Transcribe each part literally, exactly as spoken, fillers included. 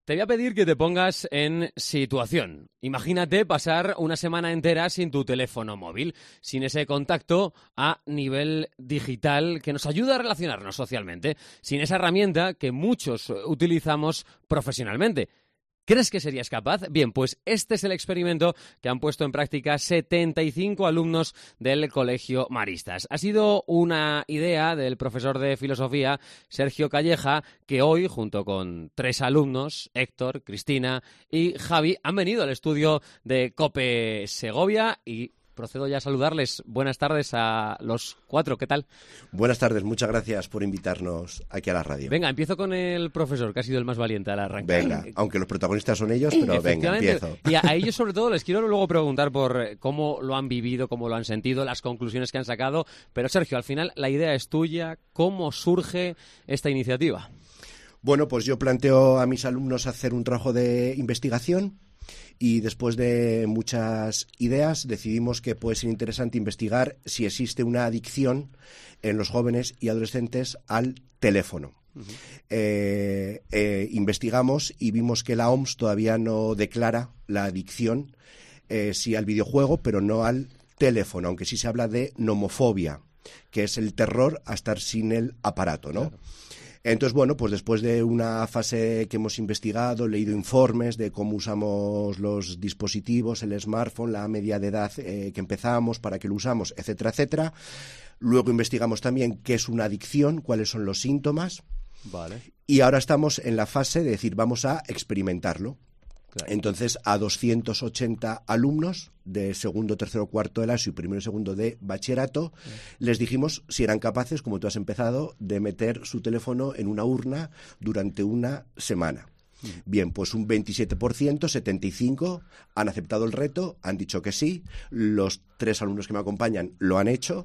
Te voy a pedir que te pongas en situación. Imagínate pasar una semana entera sin tu teléfono móvil, sin ese contacto a nivel digital que nos ayuda a relacionarnos socialmente, sin esa herramienta que muchos utilizamos profesionalmente. ¿Crees que serías capaz? Bien, pues este es el experimento que han puesto en práctica setenta y cinco alumnos del Colegio Maristas. Ha sido una idea del profesor de filosofía, Sergio Calleja, que hoy, junto con tres alumnos, Héctor, Cristina y Javi, han venido al estudio de COPE Segovia y procedo ya a saludarles. Buenas tardes a los cuatro, ¿qué tal? Buenas tardes, muchas gracias por invitarnos aquí a la radio. Venga, empiezo con el profesor, que ha sido el más valiente al arrancar. Venga, aunque los protagonistas son ellos, pero venga, empiezo. Y a, a ellos sobre todo les quiero luego preguntar por cómo lo han vivido, cómo lo han sentido, las conclusiones que han sacado. Pero Sergio, al final la idea es tuya. ¿Cómo surge esta iniciativa? Bueno, pues yo planteo a mis alumnos hacer un trabajo de investigación. Y después de muchas ideas decidimos que puede ser interesante investigar si existe una adicción en los jóvenes y adolescentes al teléfono. Uh-huh. eh, eh, investigamos y vimos que la O M S todavía no declara la adicción, eh, sí al videojuego, pero no al teléfono, aunque sí se habla de nomofobia, que es el terror a estar sin el aparato, ¿no? Claro. Entonces, bueno, pues después de una fase que hemos investigado, leído informes de cómo usamos los dispositivos, el smartphone, la media de edad eh, que empezamos, para qué lo usamos, etcétera, etcétera. Luego investigamos también qué es una adicción, cuáles son los síntomas. Vale. Y ahora estamos en la fase de decir, vamos a experimentarlo. Claro. Entonces, a doscientos ochenta alumnos de segundo, tercero, cuarto de la ESO y primero y segundo de bachillerato, sí. les dijimos si eran capaces, como tú has empezado, de meter su teléfono en una urna durante una semana. Sí. Bien, pues un veintisiete por ciento, setenta y cinco por ciento han aceptado el reto, han dicho que sí. Los tres alumnos que me acompañan lo han hecho.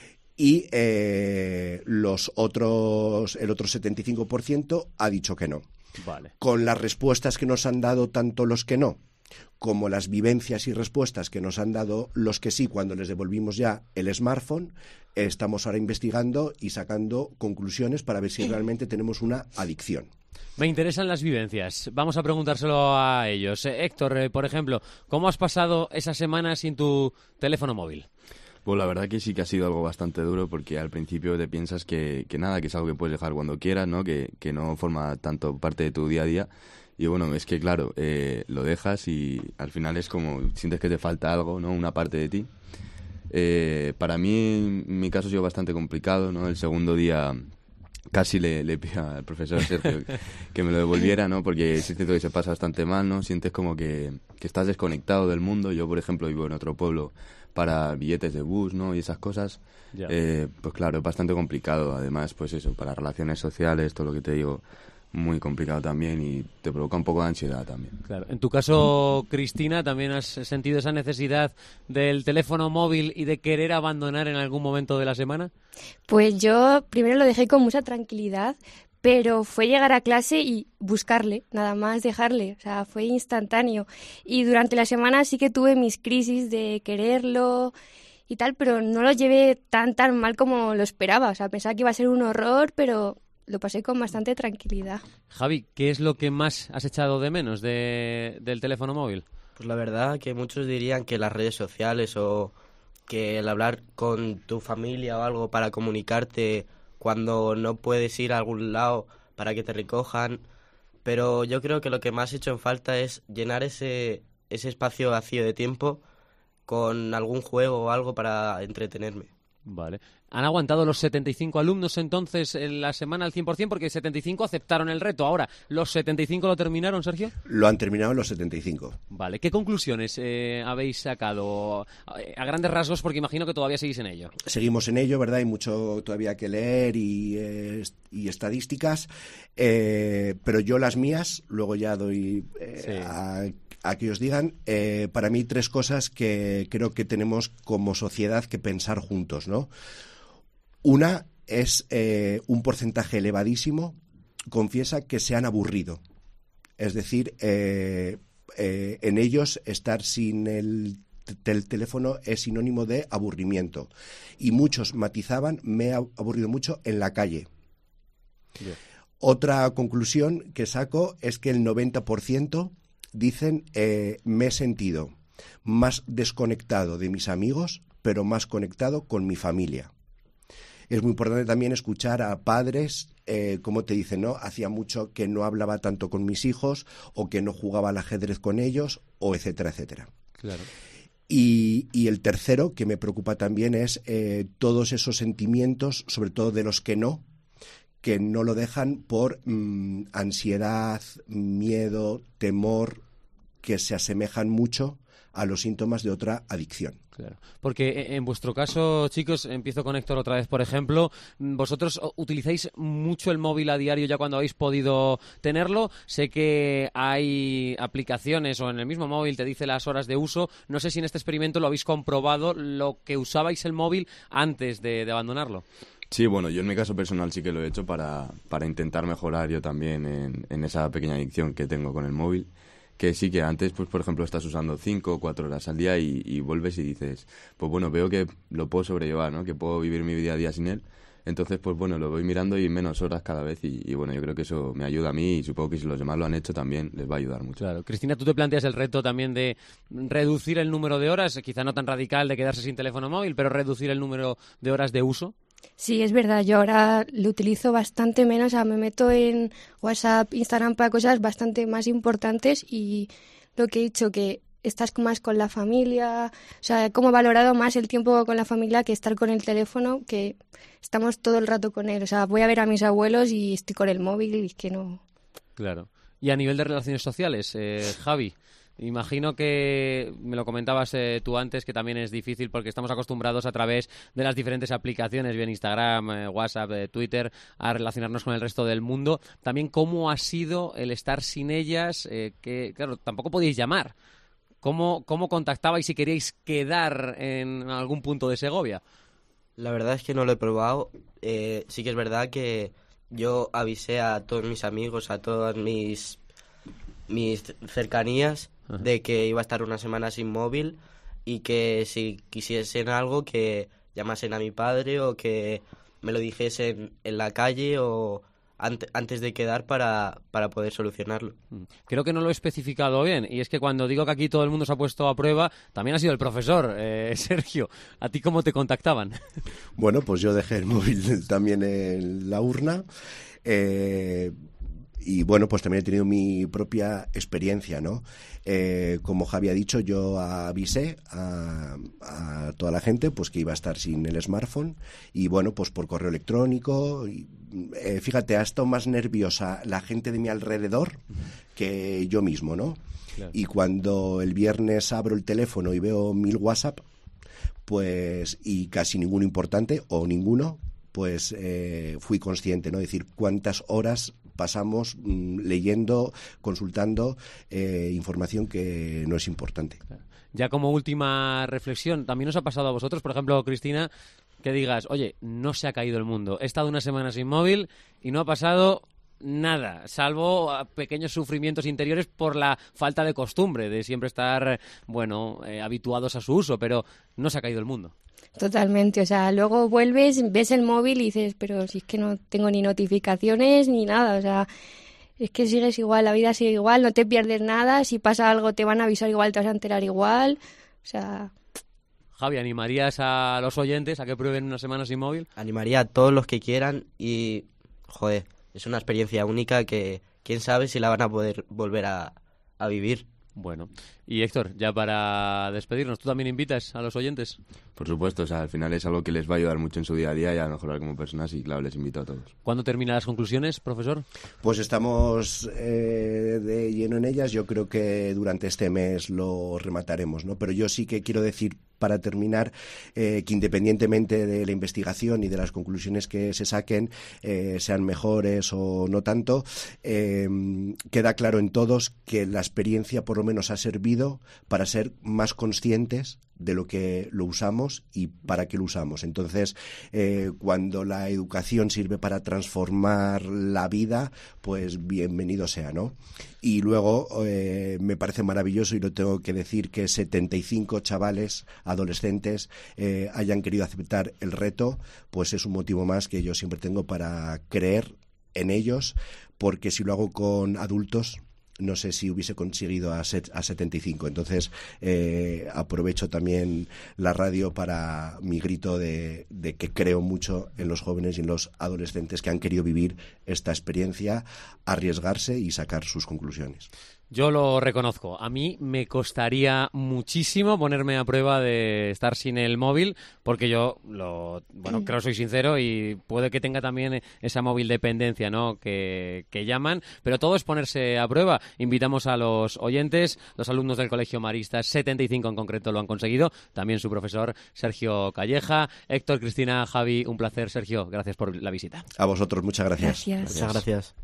Y eh, los otros, el otro setenta y cinco por ciento ha dicho que no. Vale. Con las respuestas que nos han dado tanto los que no, como las vivencias y respuestas que nos han dado los que sí cuando les devolvimos ya el smartphone, eh, estamos ahora investigando y sacando conclusiones para ver si realmente tenemos una adicción. Me interesan las vivencias. Vamos a preguntárselo a ellos. Eh, Héctor, eh, por ejemplo, ¿cómo has pasado esa semana sin tu teléfono móvil? Pues la verdad que sí que ha sido algo bastante duro, porque al principio te piensas que, que nada, que es algo que puedes dejar cuando quieras, ¿no? Que, que no forma tanto parte de tu día a día. Y bueno, es que claro, eh, lo dejas y al final es como sientes que te falta algo, ¿no? Una parte de ti. Eh, para mí, en mi caso ha sido bastante complicado, ¿no? El segundo día casi le, le pido al profesor Sergio que me lo devolviera, ¿no? Porque es cierto que se pasa bastante mal, ¿no? Sientes como que, que estás desconectado del mundo. Yo, por ejemplo, vivo en otro pueblo para billetes de bus, ¿no? Y esas cosas. Eh, pues claro, es bastante complicado. Además, pues eso, para relaciones sociales, todo lo que te digo, muy complicado también y te provoca un poco de ansiedad también. Claro. En tu caso, Cristina, ¿también has sentido esa necesidad del teléfono móvil y de querer abandonar en algún momento de la semana? Pues yo primero lo dejé con mucha tranquilidad, pero fue llegar a clase y buscarle, nada más dejarle, o sea, fue instantáneo. Y durante la semana sí que tuve mis crisis de quererlo y tal, pero no lo llevé tan tan mal como lo esperaba. O sea, pensaba que iba a ser un horror, pero lo pasé con bastante tranquilidad. Javi, ¿qué es lo que más has echado de menos de, del teléfono móvil? Pues la verdad que muchos dirían que las redes sociales o que el hablar con tu familia o algo para comunicarte cuando no puedes ir a algún lado para que te recojan, pero yo creo que lo que más he hecho en falta es llenar ese, ese espacio vacío de tiempo con algún juego o algo para entretenerme. Vale. ¿Han aguantado los setenta y cinco alumnos entonces en la semana al cien por ciento? Porque setenta y cinco aceptaron el reto. Ahora, ¿los setenta y cinco lo terminaron, Sergio? Lo han terminado los setenta y cinco. Vale. ¿Qué conclusiones eh, habéis sacado? A grandes rasgos, porque imagino que todavía seguís en ello. Seguimos en ello, ¿verdad? Hay mucho todavía que leer y, eh, y estadísticas, eh, pero yo las mías, luego ya doy eh, sí. a... a que os digan, eh, para mí tres cosas que creo que tenemos como sociedad que pensar juntos, ¿no? Una es eh, un porcentaje elevadísimo confiesa que se han aburrido. Es decir, eh, eh, en ellos estar sin el, el teléfono es sinónimo de aburrimiento. Y muchos matizaban, me he aburrido mucho en la calle. Yeah. Otra conclusión que saco es que el noventa por ciento dicen eh, me he sentido más desconectado de mis amigos, pero más conectado con mi familia. Es muy importante también escuchar a padres, eh, como te dicen, ¿no? Hacía mucho que no hablaba tanto con mis hijos, o que no jugaba al ajedrez con ellos, o etcétera, etcétera. Claro. Y, y el tercero, que me preocupa también, es eh, todos esos sentimientos, sobre todo de los que no, que no lo dejan por mmm, ansiedad, miedo, temor, que se asemejan mucho a los síntomas de otra adicción. Claro, porque en vuestro caso, chicos, empiezo con Héctor otra vez, por ejemplo, vosotros utilizáis mucho el móvil a diario ya cuando habéis podido tenerlo. Sé que hay aplicaciones o en el mismo móvil te dice las horas de uso. No sé si en este experimento lo habéis comprobado, lo que usabais el móvil antes de, de abandonarlo. Sí, bueno, yo en mi caso personal sí que lo he hecho para, para intentar mejorar yo también en, en esa pequeña adicción que tengo con el móvil. Que sí, que antes, pues por ejemplo, estás usando cinco o cuatro horas al día y, y vuelves y dices, pues bueno, veo que lo puedo sobrellevar, ¿no? Que puedo vivir mi día a día sin él. Entonces, pues bueno, lo voy mirando y menos horas cada vez y, y bueno, yo creo que eso me ayuda a mí y supongo que si los demás lo han hecho también les va a ayudar mucho. Claro. Cristina, ¿tú te planteas el reto también de reducir el número de horas? Quizá no tan radical de quedarse sin teléfono móvil, pero reducir el número de horas de uso. Sí, es verdad, yo ahora lo utilizo bastante menos, o sea, me meto en WhatsApp, Instagram para cosas bastante más importantes y lo que he dicho, que estás más con la familia, o sea, como he valorado más el tiempo con la familia que estar con el teléfono, que estamos todo el rato con él, o sea, voy a ver a mis abuelos y estoy con el móvil y es que no... Claro. Y a nivel de relaciones sociales, eh, Javi, imagino que me lo comentabas eh, tú antes, que también es difícil porque estamos acostumbrados a través de las diferentes aplicaciones, bien Instagram, eh, WhatsApp, eh, Twitter, a relacionarnos con el resto del mundo. También cómo ha sido el estar sin ellas, eh, que claro, tampoco podíais llamar. ¿Cómo, cómo contactabais si queríais quedar en algún punto de Segovia? La verdad es que no lo he probado. Eh, sí que es verdad que yo avisé a todos mis amigos, a todas mis, mis cercanías, Ajá. de que iba a estar una semana sin móvil y que si quisiesen algo que llamasen a mi padre o que me lo dijesen en la calle o ante, antes de quedar para, para poder solucionarlo. Creo que no lo he especificado bien y es que cuando digo que aquí todo el mundo se ha puesto a prueba, también ha sido el profesor. Eh, Sergio, ¿a ti cómo te contactaban? Bueno, pues yo dejé el móvil también en la urna. Eh... Y bueno, pues también he tenido mi propia experiencia, ¿no? Eh, como Javi ha dicho, yo avisé a, a toda la gente pues que iba a estar sin el smartphone y bueno, pues por correo electrónico. Y, eh, fíjate, ha estado más nerviosa la gente de mi alrededor que yo mismo, ¿no? Claro. Y cuando el viernes abro el teléfono y veo mil WhatsApp, pues y casi ninguno importante o ninguno, pues eh, fui consciente, ¿no? Es decir, cuántas horas pasamos mmm, leyendo, consultando eh, información que no es importante. Ya como última reflexión, ¿también os ha pasado a vosotros, por ejemplo, Cristina, que digas, oye, no se ha caído el mundo, he estado una semana sin móvil y no ha pasado nada, salvo pequeños sufrimientos interiores por la falta de costumbre, de siempre estar, bueno, eh, habituados a su uso, pero no se ha caído el mundo? Totalmente, o sea, luego vuelves, ves el móvil y dices, pero si es que no tengo ni notificaciones ni nada, o sea, es que sigues igual, la vida sigue igual, no te pierdes nada, si pasa algo te van a avisar igual, te vas a enterar igual, o sea... Javi, ¿animarías a los oyentes a que prueben una semana sin móvil? Animaría a todos los que quieran y, joder, es una experiencia única que quién sabe si la van a poder volver a, a vivir. Bueno, y Héctor, ya para despedirnos, ¿tú también invitas a los oyentes? Por supuesto, o sea, al final es algo que les va a ayudar mucho en su día a día y a mejorar como personas y claro, les invito a todos. ¿Cuándo terminan las conclusiones, profesor? Pues estamos eh, de lleno en ellas, yo creo que durante este mes lo remataremos, ¿no? Pero yo sí que quiero decir, para terminar, eh, que independientemente de la investigación y de las conclusiones que se saquen, eh, sean mejores o no tanto, eh, queda claro en todos que la experiencia por lo menos ha servido para ser más conscientes de lo que lo usamos y para qué lo usamos. Entonces, eh, cuando la educación sirve para transformar la vida, pues bienvenido sea, ¿no? Y luego eh, me parece maravilloso, y lo tengo que decir, que setenta y cinco chavales, adolescentes, eh, hayan querido aceptar el reto, pues es un motivo más que yo siempre tengo para creer en ellos, porque si lo hago con adultos no sé si hubiese conseguido a, set, a setenta y cinco. Entonces eh, aprovecho también la radio para mi grito de, de que creo mucho en los jóvenes y en los adolescentes que han querido vivir esta experiencia, arriesgarse y sacar sus conclusiones. Yo lo reconozco. A mí me costaría muchísimo ponerme a prueba de estar sin el móvil, porque yo, lo, bueno, creo que soy sincero y puede que tenga también esa móvil dependencia, ¿no?, que, que llaman, pero todo es ponerse a prueba. Invitamos a los oyentes, los alumnos del Colegio Maristas, setenta y cinco en concreto lo han conseguido, también su profesor Sergio Calleja. Héctor, Cristina, Javi, un placer. Sergio, gracias por la visita. A vosotros, muchas gracias. Gracias. Muchas gracias.